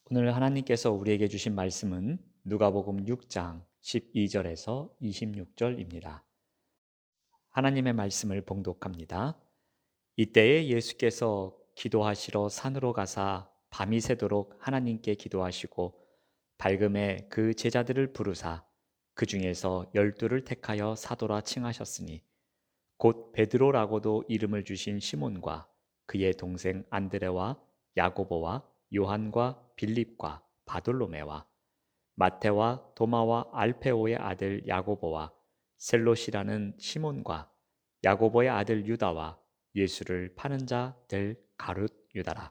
오늘 하나님께서 우리에게 주신 말씀은 누가복음 6장 12절에서 26절입니다. 하나님의 말씀을 봉독합니다. 이때에 예수께서 기도하시러 산으로 가사 밤이 새도록 하나님께 기도하시고 밝음에 그 제자들을 부르사 그 중에서 12를 택하여 사도라 칭하셨으니 곧 베드로라고도 이름을 주신 시몬과 그의 동생 안드레와 야고보와 요한과 빌립과 바돌로메와 마테와 도마와 알페오의 아들 야고보와 셀롯이라는 시몬과 야고보의 아들 유다와 예수를 파는 자들 가룟 유다라.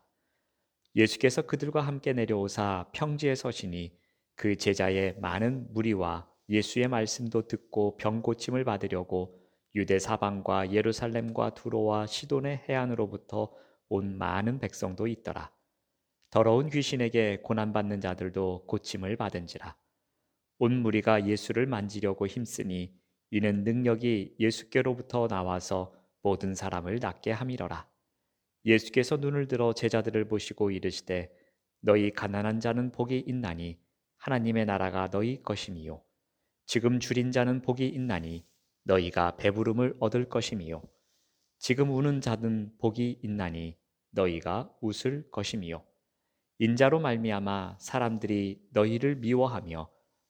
예수께서 그들과 함께 내려오사 평지에 서시니 그 제자의 많은 무리와 예수의 말씀도 듣고 병 고침을 받으려고 유대 사방과 예루살렘과 두로와 시돈의 해안으로부터 온 많은 백성도 있더라. 더러운 귀신에게 고난받는 자들도 고침을 받은지라. 온 무리가 예수를 만지려고 힘쓰니 이는 능력이 예수께로부터 나와서 모든 사람을 낫게 함이러라. 예수께서 눈을 들어 제자들을 보시고 이르시되 너희 가난한 자는 복이 있나니 하나님의 나라가 너희 것임이요 지금 줄인 자는 복이 있나니 너희가 배부름을 얻을 것임이요 지금 우는 자는 복이 있나니 너희가 웃을 것임이요 인자로 말미암아 사람들이 너희를 미워하며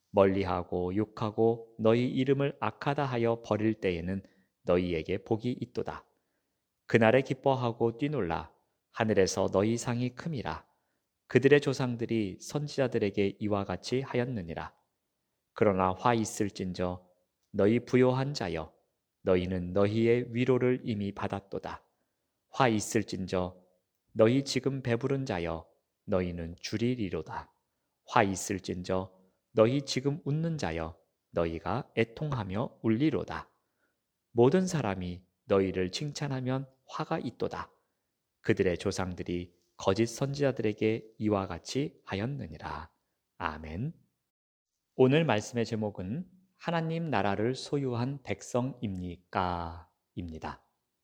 멀리하고 욕하고 너희 이름을 악하다 하여 버릴 때에는 너희에게 복이 있도다. 그날에 기뻐하고 뛰놀라 하늘에서 너희 상이 큼이라. 그들의 조상들이 선지자들에게 이와 같이 하였느니라. 그러나 화 있을진저 너희 부요한 자여 너희는 너희의 위로를 이미 받았도다. 화 있을진저 너희 지금 배부른 자여 너희는 줄이리로다. 화 있을진저 너희 지금 웃는 자여 너희가 애통하며 울리로다. 모든 사람이 너희를 칭찬하면 화가 있도다. 그들의 조상들이 거짓 선지자들에게 이와 같이 하였느니라. 아멘. 오늘 말씀의 제목은 하나님 나라를 소유한 백성입니까? 입니다.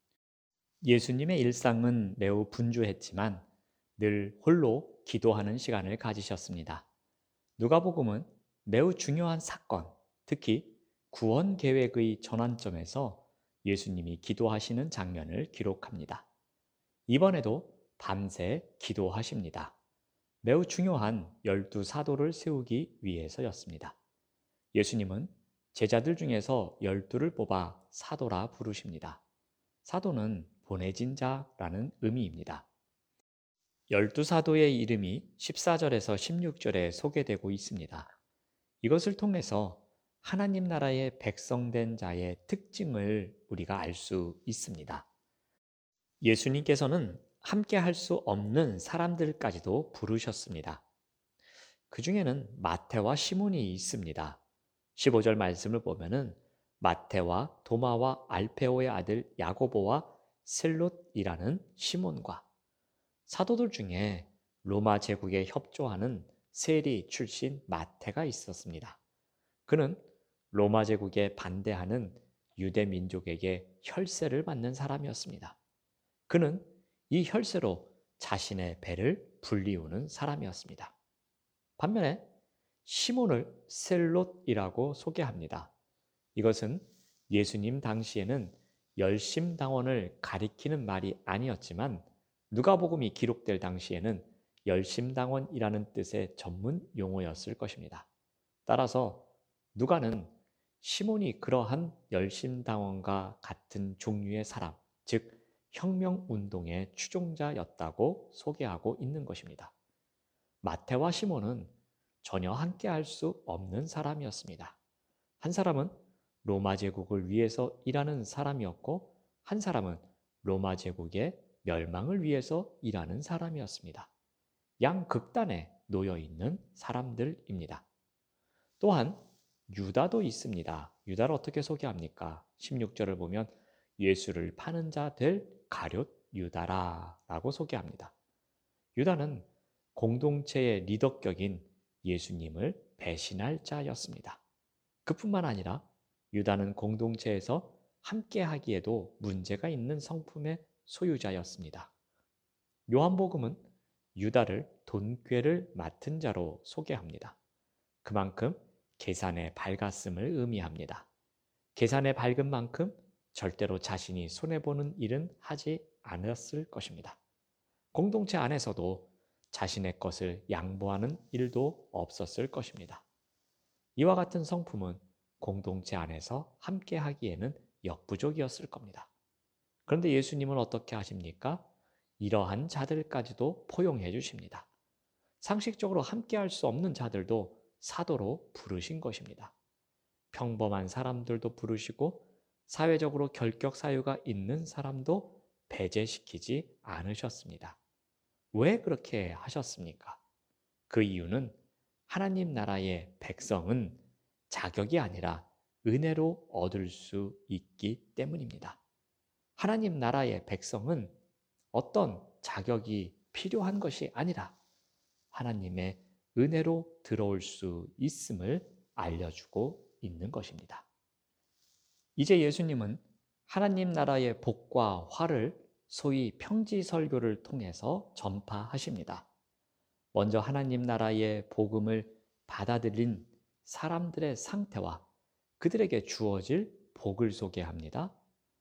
예수님의 일상은 매우 분주했지만 늘 홀로 기도하는 시간을 가지셨습니다. 누가복음은 매우 중요한 사건, 특히 구원 계획의 전환점에서 예수님이 기도하시는 장면을 기록합니다. 이번에도 밤새 기도하십니다. 매우 중요한 12사도를 세우기 위해서였습니다. 예수님은 제자들 중에서 12를 뽑아 사도라 부르십니다. 사도는 보내진 자라는 의미입니다. 12사도의 이름이 14절에서 16절에 소개되고 있습니다. 이것을 통해서 하나님 나라의 백성된 자의 특징을 우리가 알 수 있습니다. 예수님께서는 함께 할 수 없는 사람들까지도 부르셨습니다. 그 중에는 마태와 시몬이 있습니다. 15절 말씀을 보면은 마태와 도마와 알페오의 아들 야고보와 셀롯이라는 시몬과 사도들 중에 로마 제국에 협조하는 세리 출신 마태가 있었습니다. 그는 로마 제국에 반대하는 유대 민족에게 혈세를 받는 사람이었습니다. 그는 이 혈세로 자신의 배를 불리우는 사람이었습니다. 반면에 시몬을 셀롯이라고 소개합니다. 이것은 예수님 당시에는 열심당원을 가리키는 말이 아니었지만 누가복음이 기록될 당시에는 열심당원이라는 뜻의 전문 용어였을 것입니다. 따라서 누가는 시몬이 그러한 열심당원과 같은 종류의 사람, 즉 혁명운동의 추종자였다고 소개하고 있는 것입니다. 마태와 시몬은 전혀 함께할 수 없는 사람이었습니다. 한 사람은 로마 제국을 위해서 일하는 사람이었고 한 사람은 로마 제국의 멸망을 위해서 일하는 사람이었습니다. 양극단에 놓여 있는 사람들입니다. 또한 유다도 있습니다. 유다를 어떻게 소개합니까? 16절을 보면 예수를 파는 자 될 가룟 유다라고 소개합니다. 유다는 공동체의 리더격인 예수님을 배신할 자였습니다. 그뿐만 아니라 유다는 공동체에서 함께하기에도 문제가 있는 성품의 소유자였습니다. 요한복음은 유다를 돈꾀를 맡은 자로 소개합니다. 그만큼 계산에 밝았음을 의미합니다. 계산에 밝은 만큼 절대로 자신이 손해보는 일은 하지 않았을 것입니다. 공동체 안에서도 자신의 것을 양보하는 일도 없었을 것입니다. 이와 같은 성품은 공동체 안에서 함께 하기에는 역부족이었을 겁니다. 그런데 예수님은 어떻게 하십니까? 이러한 자들까지도 포용해 주십니다. 상식적으로 함께 할 수 없는 자들도 사도로 부르신 것입니다. 평범한 사람들도 부르시고 사회적으로 결격 사유가 있는 사람도 배제시키지 않으셨습니다. 왜 그렇게 하셨습니까? 그 이유는 하나님 나라의 백성은 자격이 아니라 은혜로 얻을 수 있기 때문입니다. 하나님 나라의 백성은 어떤 자격이 필요한 것이 아니라 하나님의 은혜로 들어올 수 있음을 알려주고 있는 것입니다. 이제 예수님은 하나님 나라의 복과 화를 소위 평지 설교를 통해서 전파하십니다. 먼저 하나님 나라의 복음을 받아들인 사람들의 상태와 그들에게 주어질 복을 소개합니다.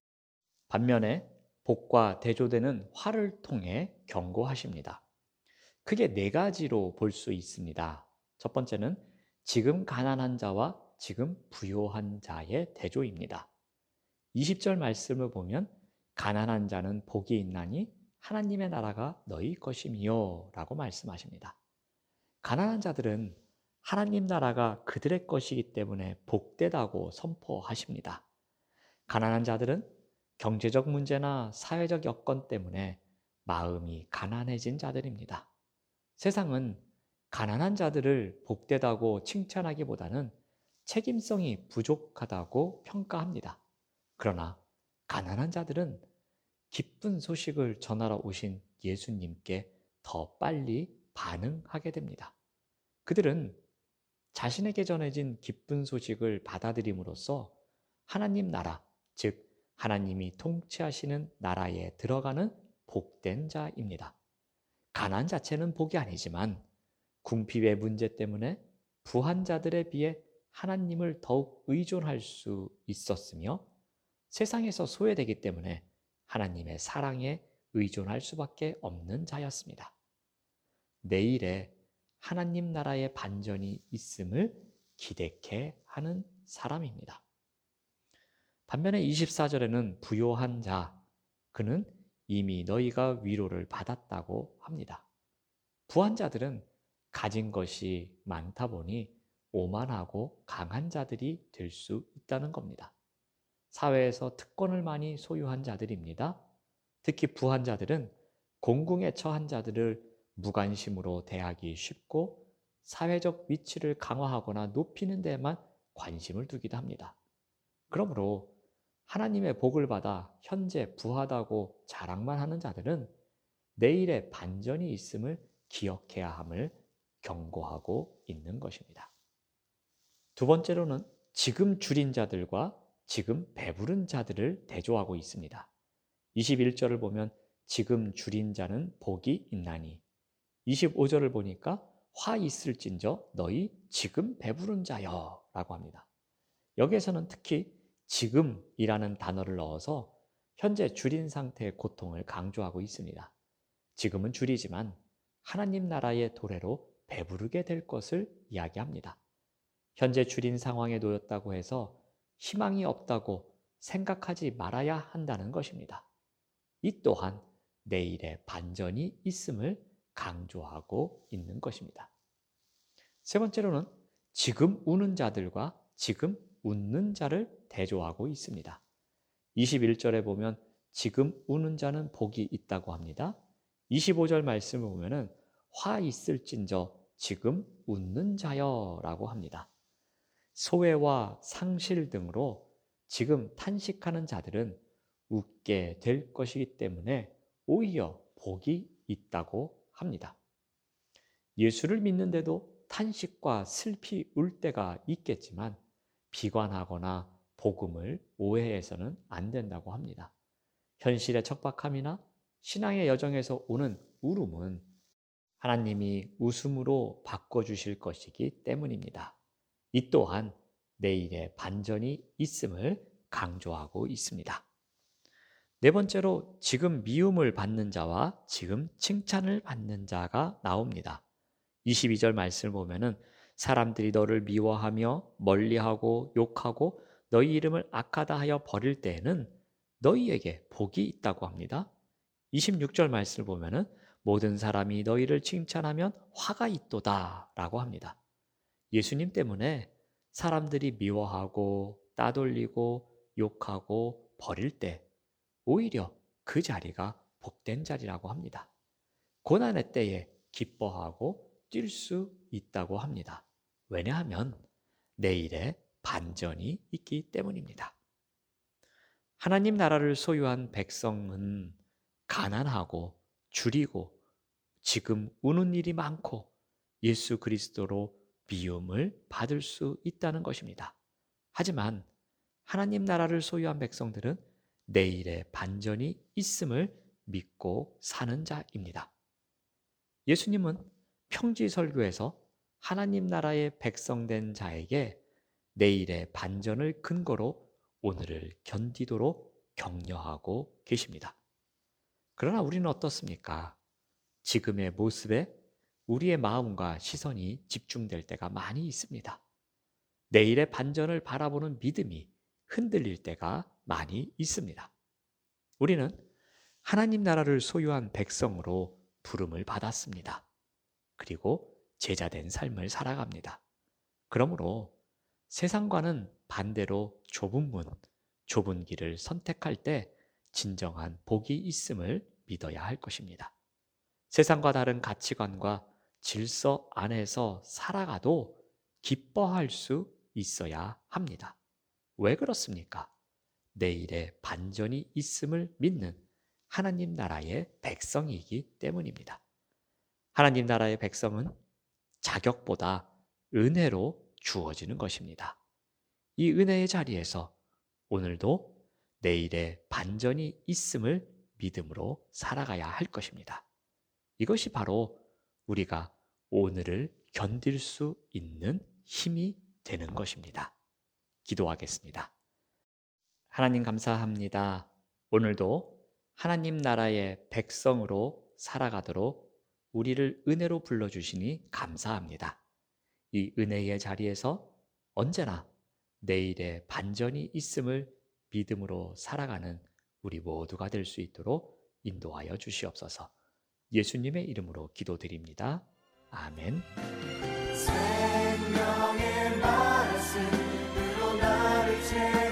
반면에 복과 대조되는 화를 통해 경고하십니다. 크게 네 가지로 볼 수 있습니다. 첫 번째는 지금 가난한 자와 지금 부요한 자의 대조입니다. 20절 말씀을 보면 가난한 자는 복이 있나니 하나님의 나라가 너희 것이미요 라고 말씀하십니다. 가난한 자들은 하나님 나라가 그들의 것이기 때문에 복되다고 선포하십니다. 가난한 자들은 경제적 문제나 사회적 여건 때문에 마음이 가난해진 자들입니다. 세상은 가난한 자들을 복되다고 칭찬하기보다는 책임성이 부족하다고 평가합니다. 그러나 가난한 자들은 기쁜 소식을 전하러 오신 예수님께 더 빨리 반응하게 됩니다. 그들은 자신에게 전해진 기쁜 소식을 받아들임으로써 하나님 나라, 즉 하나님이 통치하시는 나라에 들어가는 복된 자입니다. 가난 자체는 복이 아니지만 궁핍의 문제 때문에 부한 자들에 비해 하나님을 더욱 의존할 수 있었으며 세상에서 소외되기 때문에 하나님의 사랑에 의존할 수밖에 없는 자였습니다. 내일에 하나님 나라의 반전이 있음을 기대케 하는 사람입니다. 반면에 24절에는 부요한 자, 그는 이미 너희가 위로를 받았다고 합니다. 부한 자들은 가진 것이 많다 보니 오만하고 강한 자들이 될 수 있다는 겁니다. 사회에서 특권을 많이 소유한 자들입니다. 특히 부한 자들은 공궁에 처한 자들을 무관심으로 대하기 쉽고 사회적 위치를 강화하거나 높이는 데에만 관심을 두기도 합니다. 그러므로 하나님의 복을 받아 현재 부하다고 자랑만 하는 자들은 내일의 반전이 있음을 기억해야 함을 경고하고 있는 것입니다. 두 번째로는 지금 줄인 자들과 지금 배부른 자들을 대조하고 있습니다. 21절을 보면 지금 줄인 자는 복이 있나니 25절을 보니까 화 있을진저 너희 지금 배부른 자여 라고 합니다. 여기에서는 특히 지금이라는 단어를 넣어서 현재 줄인 상태의 고통을 강조하고 있습니다. 지금은 줄이지만 하나님 나라의 도래로 배부르게 될 것을 이야기합니다. 현재 줄인 상황에 놓였다고 해서 희망이 없다고 생각하지 말아야 한다는 것입니다. 이 또한 내일의 반전이 있음을 강조하고 있는 것입니다. 세 번째로는 지금 우는 자들과 지금 웃는 자를 대조하고 있습니다. 21절에 보면 지금 우는 자는 복이 있다고 합니다. 25절 말씀을 보면은 화 있을진저 지금 웃는 자여라고 합니다. 소외와 상실 등으로 지금 탄식하는 자들은 웃게 될 것이기 때문에 오히려 복이 있다고 합니다. 예수를 믿는데도 탄식과 슬피 울 때가 있겠지만 비관하거나 복음을 오해해서는 안 된다고 합니다. 현실의 척박함이나 신앙의 여정에서 오는 울음은 하나님이 웃음으로 바꿔주실 것이기 때문입니다. 이 또한 내일의 반전이 있음을 강조하고 있습니다. 네 번째로 지금 미움을 받는 자와 지금 칭찬을 받는 자가 나옵니다. 22절 말씀을 보면은 사람들이 너를 미워하며 멀리하고 욕하고 너희 이름을 악하다 하여 버릴 때에는 너희에게 복이 있다고 합니다. 26절 말씀을 보면은 모든 사람이 너희를 칭찬하면 화가 있도다 라고 합니다. 예수님 때문에 사람들이 미워하고 따돌리고 욕하고 버릴 때 오히려 그 자리가 복된 자리라고 합니다. 고난의 때에 기뻐하고 뛸 수 있다고 합니다. 왜냐하면 내일에 반전이 있기 때문입니다. 하나님 나라를 소유한 백성은 가난하고 줄이고 지금 우는 일이 많고 예수 그리스도로 미움을 받을 수 있다는 것입니다. 하지만 하나님 나라를 소유한 백성들은 내일의 반전이 있음을 믿고 사는 자입니다. 예수님은 평지 설교에서 하나님 나라의 백성된 자에게 내일의 반전을 근거로 오늘을 견디도록 격려하고 계십니다. 그러나 우리는 어떻습니까? 지금의 모습에 우리의 마음과 시선이 집중될 때가 많이 있습니다. 내일의 반전을 바라보는 믿음이 흔들릴 때가 많이 있습니다. 우리는 하나님 나라를 소유한 백성으로 부름을 받았습니다. 그리고 제자된 삶을 살아갑니다. 그러므로 세상과는 반대로 좁은 문, 좁은 길을 선택할 때 진정한 복이 있음을 믿어야 할 것입니다. 세상과 다른 가치관과 질서 안에서 살아가도 기뻐할 수 있어야 합니다. 왜 그렇습니까? 내일의 반전이 있음을 믿는 하나님 나라의 백성이기 때문입니다. 하나님 나라의 백성은 자격보다 은혜로 주어지는 것입니다. 이 은혜의 자리에서 오늘도 내일의 반전이 있음을 믿음으로 살아가야 할 것입니다. 이것이 바로 우리가 오늘을 견딜 수 있는 힘이 되는 것입니다. 기도하겠습니다. 하나님 감사합니다. 오늘도 하나님 나라의 백성으로 살아가도록 우리를 은혜로 불러주시니 감사합니다. 이 은혜의 자리에서 언제나 내일의 반전이 있음을 믿음으로 살아가는 우리 모두가 될 수 있도록 인도하여 주시옵소서. 예수님의 이름으로 기도드립니다. 아멘. 생명의 말씀으로 나를 채